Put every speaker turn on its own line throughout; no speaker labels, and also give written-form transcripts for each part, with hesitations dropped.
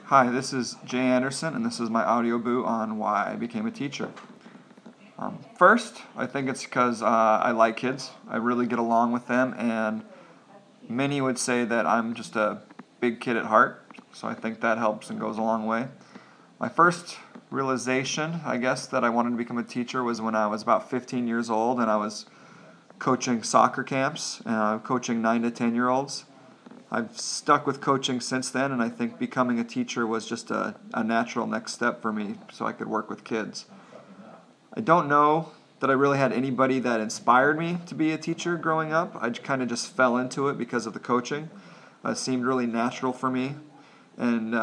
Hi, this is Jay Anderson, and this is my audio boot on why I became a teacher. First, I think it's because I like kids. I really get along with them, and many would say that I'm just a big kid at heart, so I think that helps and goes a long way. My first realization, I guess, that I wanted to become a teacher was when I was about 15 years old, and I was coaching soccer camps, coaching 9 to 10-year-olds. I've stuck with coaching since then, and I think becoming a teacher was just a natural next step for me so I could work with kids. I don't know that I really had anybody that inspired me to be a teacher growing up. I kind of just fell into it because of the coaching. It seemed really natural for me, and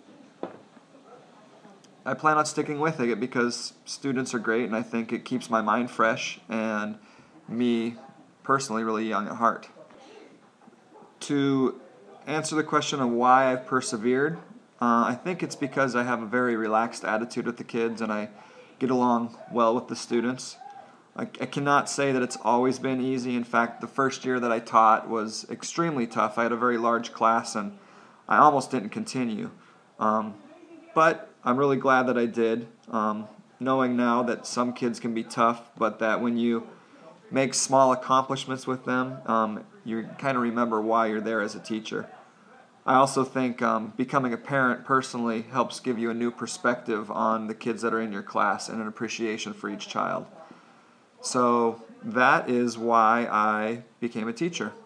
I plan on sticking with it because students are great, and I think it keeps my mind fresh and me personally really young at heart. To answer the question of why I've persevered, I think it's because I have a very relaxed attitude with the kids and I get along well with the students. I cannot say that it's always been easy. In fact, the first year that I taught was extremely tough. I had a very large class and I almost didn't continue. But I'm really glad that I did, knowing now that some kids can be tough, but that when you make small accomplishments with them, you kind of remember why you're there as a teacher. I also think becoming a parent personally helps give you a new perspective on the kids that are in your class and an appreciation for each child. So that is why I became a teacher.